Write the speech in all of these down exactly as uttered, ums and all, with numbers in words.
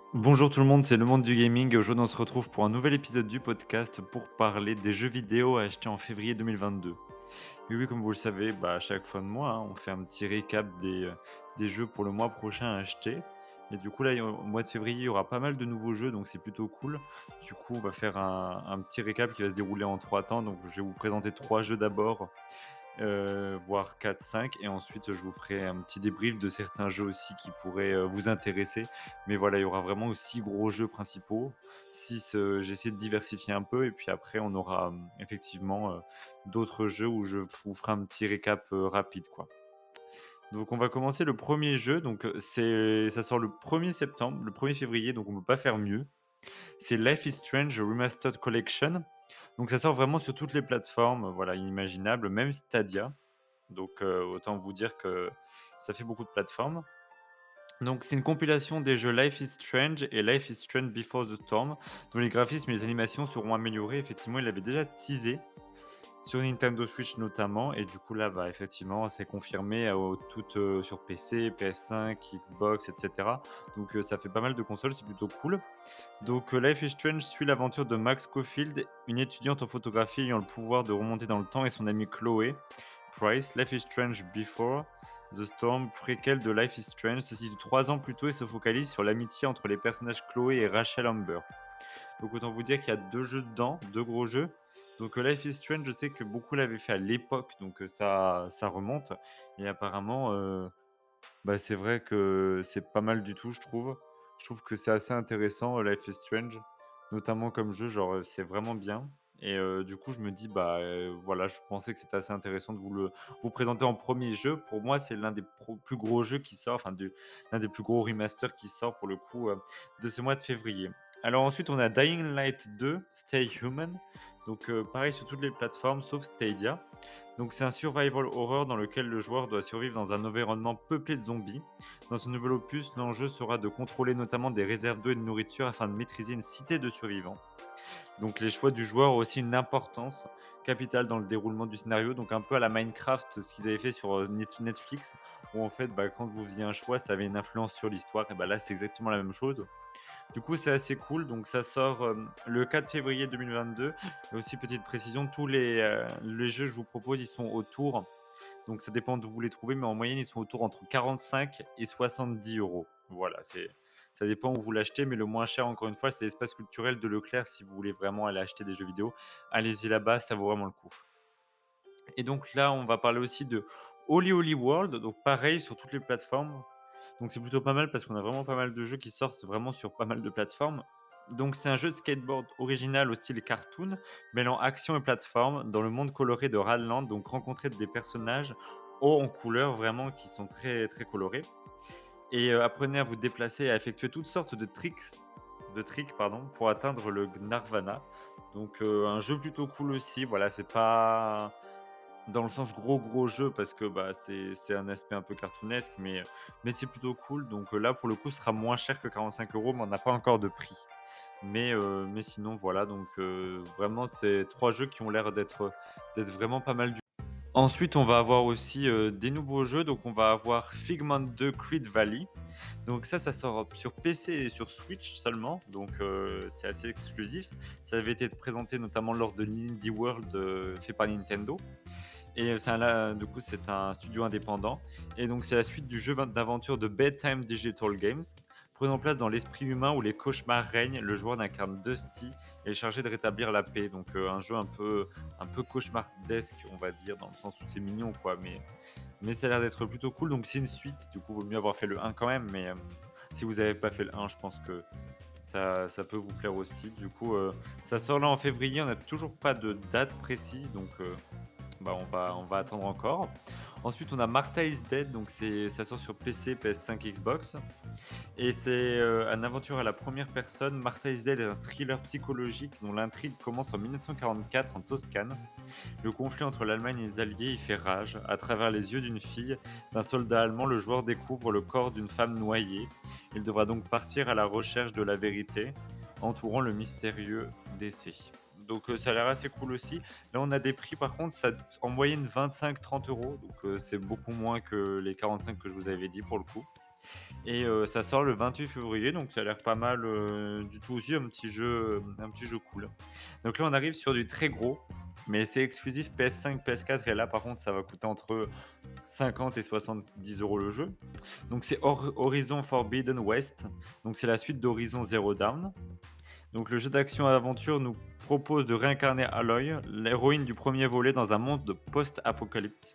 Bonjour tout le monde, c'est le monde du gaming et aujourd'hui on se retrouve pour un nouvel épisode du podcast pour parler des jeux vidéo achetés en février deux mille vingt-deux. Et oui, comme vous le savez, bah, à chaque fin de mois, hein, on fait un petit récap des, euh, des jeux pour le mois prochain à acheter. Et du coup, là, il y a- au mois de février, il y aura pas mal de nouveaux jeux, donc c'est plutôt cool. Du coup, on va faire un, un petit récap qui va se dérouler en trois temps. Donc, je vais vous présenter trois jeux d'abord, heu, voire quatre cinq et ensuite, je vous ferai un petit débrief de certains jeux aussi qui pourraient, heu, vous intéresser. Mais voilà, il y aura vraiment six gros jeux principaux, six, heu, j'ai essayé de diversifier un peu et puis après on aura, mmh, effectivement, heu, d'autres jeux où je vous ferai un petit récap, heu, rapide, quoi. Donc on va commencer le premier jeu, donc, heu, c'est ça sort le premier septembre, le premier février, donc on peut pas faire mieux. C'est Life is Strange Remastered Collection. Donc ça sort vraiment sur toutes les plateformes, voilà, imaginables, même Stadia. Donc, heu, autant vous dire que ça fait beaucoup de plateformes. Donc c'est une compilation des jeux Life is Strange et Life is Strange Before the Storm, dont les graphismes et les animations seront améliorés. Effectivement, il l'avait déjà teasé sur Nintendo Switch notamment et du coup là, bah, effectivement, c'est confirmé, heu, toutes, heu, sur P C, P S cinq, Xbox et cetera. Donc, heu, ça fait pas mal de consoles, c'est plutôt cool. Donc, heu, Life is Strange suit l'aventure de Max Scofield, une étudiante en photographie ayant le pouvoir de remonter dans le temps, et son amie Chloé Price. Life is Strange Before the Storm, préquel de Life is Strange, se situe trois ans plus tôt et se focalise sur l'amitié entre les personnages Chloé et Rachel Amber. Donc autant vous dire qu'il y a deux jeux dedans, deux gros jeux. Donc, heu, Life is Strange, je sais que beaucoup l'avaient fait à l'époque, donc, heu, ça ça remonte et apparemment, heu, bah, c'est vrai que c'est pas mal du tout, je trouve. Je trouve que c'est assez intéressant, heu, Life is Strange, notamment comme jeu, genre, heu, c'est vraiment bien et heu, du coup, je me dis, bah, heu, voilà, je pensais que c'était assez intéressant de vous le vous présenter en premier jeu. Pour moi, c'est l'un des pro plus gros jeux qui sort, enfin du l'un des plus gros remasters qui sort pour le coup, heu, de ce mois de février. Alors ensuite, on a Dying Light deux, Stay Human, donc, heu, pareil sur toutes les plateformes sauf Stadia. Donc c'est un survival horror dans lequel le joueur doit survivre dans un environnement peuplé de zombies. Dans ce nouvel opus, l'enjeu sera de contrôler notamment des réserves d'eau et de nourriture afin de maîtriser une cité de survivants. Donc les choix du joueur ont aussi une importance capitale dans le déroulement du scénario, donc un peu à la Minecraft, ce qu'ils avaient fait sur euh, Net- Netflix, où en fait, bah, quand vous faisiez un choix, ça avait une influence sur l'histoire, et bah là c'est exactement la même chose. Du coup, c'est assez cool. Donc, ça sort euh, le quatre février deux mille vingt-deux. Et aussi, petite précision, tous les, euh, les jeux que je vous propose, ils sont autour. Donc, ça dépend d'où vous les trouvez, mais en moyenne, ils sont autour entre quarante-cinq et soixante-dix euros. Voilà, c'est, ça dépend où vous l'achetez, mais le moins cher, encore une fois, c'est l'espace culturel de Leclerc. Si vous voulez vraiment aller acheter des jeux vidéo, allez-y là-bas, ça vaut vraiment le coup. Et donc là, on va parler aussi de Holy Holy World. Donc, pareil sur toutes les plateformes. Donc c'est plutôt pas mal parce qu'on a vraiment pas mal de jeux qui sortent vraiment sur pas mal de plateformes. Donc c'est un jeu de skateboard original au style cartoon, mêlant action et plateforme dans le monde coloré de Radland, donc rencontrer des personnages hauts en couleurs vraiment qui sont très très colorés. Et euh, apprenez à vous déplacer et à effectuer toutes sortes de tricks, de tricks pardon, pour atteindre le Gnarvana. Donc euh, un jeu plutôt cool aussi, voilà, c'est pas dans le sens gros, gros jeu parce que, bah, c'est c'est un aspect un peu cartoonesque, mais mais c'est plutôt cool. Donc, heu, là, pour le coup, ce sera moins cher que quarante-cinq euros, mais on n'a pas encore de prix. Mais, heu, mais sinon, voilà, donc, heu, vraiment, c'est trois jeux qui ont l'air d'être, d'être vraiment pas mal du ensuite, on va avoir aussi, heu, des nouveaux jeux. Donc on va avoir Figment deux Creed Valley. Donc ça, ça sort sur P C et sur Switch seulement, donc, heu, c'est assez exclusif. Ça avait été présenté notamment lors de l'Indie World, heu, fait par Nintendo. Et c'est un là, du coup, c'est un studio indépendant et donc c'est la suite du jeu d'aventure de Bedtime Digital Games. Prenant place dans l'esprit humain où les cauchemars règnent, le joueur incarne Dusty et est chargé de rétablir la paix. Donc, heu, un jeu un peu un peu cauchemardesque, on va dire, dans le sens où c'est mignon, quoi, mais mais ça a l'air d'être plutôt cool. Donc c'est une suite, du coup, vaut mieux avoir fait le un quand même, mais, hem, si vous n'avez pas fait le un, je pense que ça ça peut vous plaire aussi. Du coup, heu, ça sort là en février, on n'a toujours pas de date précise, donc, heu bah, on va on va attendre encore. Ensuite, on a Martha is Dead, donc c'est ça sort sur P C, P S cinq, Xbox et c'est, heu, une aventure à la première personne. Martha is Dead est un thriller psychologique dont l'intrigue commence en mille neuf cent quarante-quatre en Toscane. Le conflit entre l'Allemagne et les Alliés y fait rage. À travers les yeux d'une fille, d'un soldat allemand, le joueur découvre le corps d'une femme noyée. Il devra donc partir à la recherche de la vérité, entourant le mystérieux décès. Donc, heu, ça a l'air assez cool aussi. Là, on a des prix par contre, ça en moyenne vingt-cinq trente euros. Donc, heu, c'est beaucoup moins que les quarante-cinq que je vous avais dit pour le coup. et heu, ça sort le vingt-huit février, donc ça a l'air pas mal, heu, du tout aussi, un petit jeu, hem, un petit jeu cool. Donc là, on arrive sur du très gros, mais c'est exclusif P S cinq, P S quatre et là, par contre, ça va coûter entre cinquante et soixante-dix euros le jeu. Donc c'est Hor Horizon Forbidden West, donc c'est la suite d'Horizon Zero Dawn. Donc le jeu d'action-aventure nous propose de réincarner Aloy, l'héroïne du premier volet dans un monde post-apocalyptique.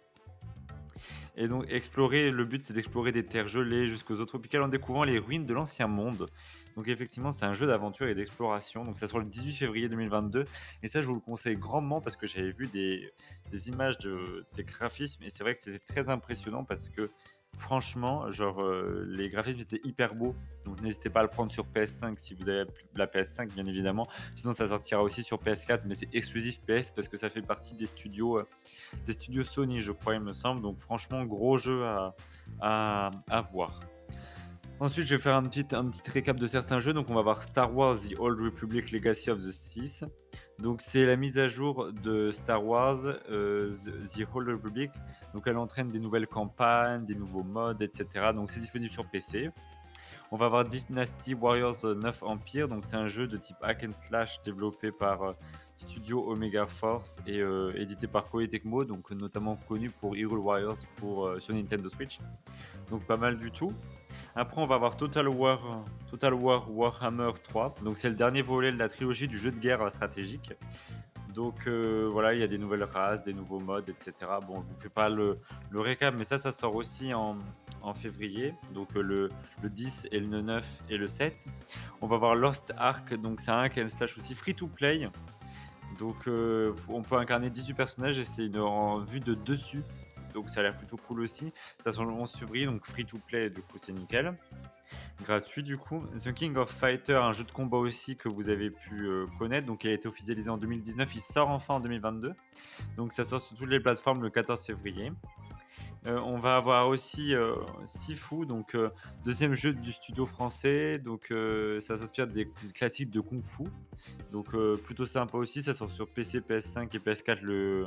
Et donc explorer le but, c'est d'explorer des terres gelées jusqu'aux eaux tropicales en découvrant les ruines de l'ancien monde. Donc effectivement, c'est un jeu d'aventure et d'exploration. Donc ça sort le dix-huit février deux mille vingt-deux et ça, je vous le conseille grandement parce que j'avais vu des des images de des graphismes et c'est vrai que c'était très impressionnant parce que franchement, genre, heu, les graphismes étaient hyper beaux. Donc n'hésitez pas à le prendre sur P S cinq si vous avez la P S cinq, bien évidemment. Sinon, ça sortira aussi sur P S quatre, mais c'est exclusif P S parce que ça fait partie des studios, heu, des studios Sony, je crois, il me semble. Donc franchement, gros jeu à à à voir. Ensuite, je vais faire un petit un petit récap de certains jeux. Donc on va voir Star Wars: The Old Republic: Legacy of the Sith. Donc c'est la mise à jour de Star Wars, heu, The The Old Republic. Donc elle entraîne des nouvelles campagnes, des nouveaux modes et cetera. Donc c'est disponible sur P C. On va avoir Dynasty Warriors euh, neuf Empire, donc c'est un jeu de type hack and slash développé par euh, Studio Omega Force et euh, édité par Koei Tecmo, donc euh, notamment connu pour Hyrule Warriors pour, euh, sur Nintendo Switch. Donc pas mal du tout. Après, on va avoir Total War, Total War Warhammer trois. Donc c'est le dernier volet de la trilogie du jeu de guerre euh, stratégique. Donc euh, voilà, il y a des nouvelles races, des nouveaux modes, et cetera. Bon, je vous fais pas le, le récap, mais ça, ça sort aussi en, en février. Donc euh, le, le dix et le neuf et le sept. On va voir Lost Ark, donc c'est un hack and slash aussi free to play. Donc euh, faut- on peut incarner dix-huit personnages et c'est une en vue de dessus. Donc ça a l'air plutôt cool aussi. Ça sort le onze février, donc free to play, du coup c'est nickel. Gratuit du coup. The King of Fighter, un jeu de combat aussi que vous avez pu euh, connaître. Donc il a été officialisé en deux mille dix-neuf, il sort enfin en deux mille vingt-deux. Donc ça sort sur toutes les plateformes le quatorze février. Euh, on va avoir aussi euh, Sifu, donc euh, deuxième jeu du studio français. Donc euh, ça s'inspire des classiques de Kung Fu. Donc euh, plutôt sympa aussi, ça sort sur P C, P S cinq et P S quatre le,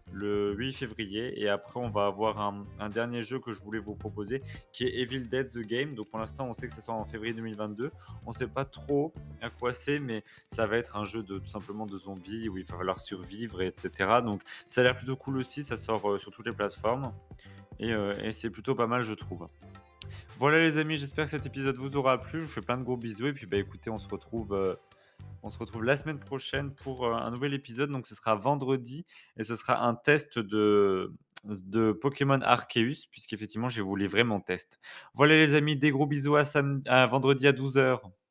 le huit février. Et après, on va avoir un, un dernier jeu que je voulais vous proposer qui est Evil Dead The Game. Donc pour l'instant, on sait que ça sort en février deux mille vingt-deux. On ne sait pas trop à quoi c'est, mais ça va être un jeu de tout simplement de zombies où il va falloir survivre, et cetera. Donc ça a l'air plutôt cool aussi, ça sort euh, sur toutes les plateformes. Et, euh, et c'est plutôt pas mal, je trouve. Voilà les amis, j'espère que cet épisode vous aura plu. Je vous fais plein de gros bisous et puis bah écoutez, on se retrouve euh, on se retrouve la semaine prochaine pour, heu, un nouvel épisode. Donc ce sera vendredi et ce sera un test de de Pokémon Arceus puisqu'effectivement, je vais vous livrer mon test. Voilà les amis, des gros bisous à sam à vendredi à douze heures.